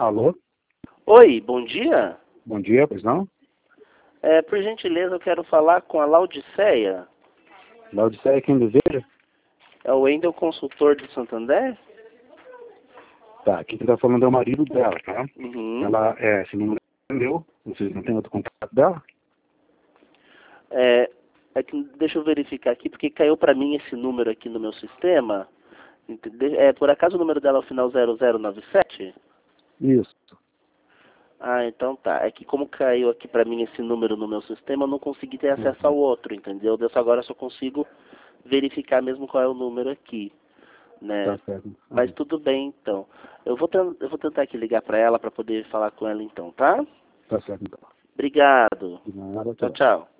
Alô? Oi, bom dia. Bom dia, pois não? Por gentileza, eu quero falar com a Laodiceia. Laodiceia, quem deseja? É o Wendel, consultor de Santander? Tá, quem tá falando é o marido dela, tá? Uhum. Esse número é meu, vocês não têm outro contato dela? Deixa eu verificar aqui, porque caiu para mim esse número aqui no meu sistema. Por acaso o número dela é o final 0097? Isso. Ah, então tá. É que como caiu aqui para mim esse número no meu sistema, eu não consegui ter acesso ao outro, entendeu? Dessa agora eu só consigo verificar mesmo qual é o número aqui, Tá né? certo. Mas tudo bem, então. Eu vou tentar aqui ligar para ela para poder falar com ela então, tá? Tá certo, então. Obrigado. De nada, Tchau, tchau. tchau.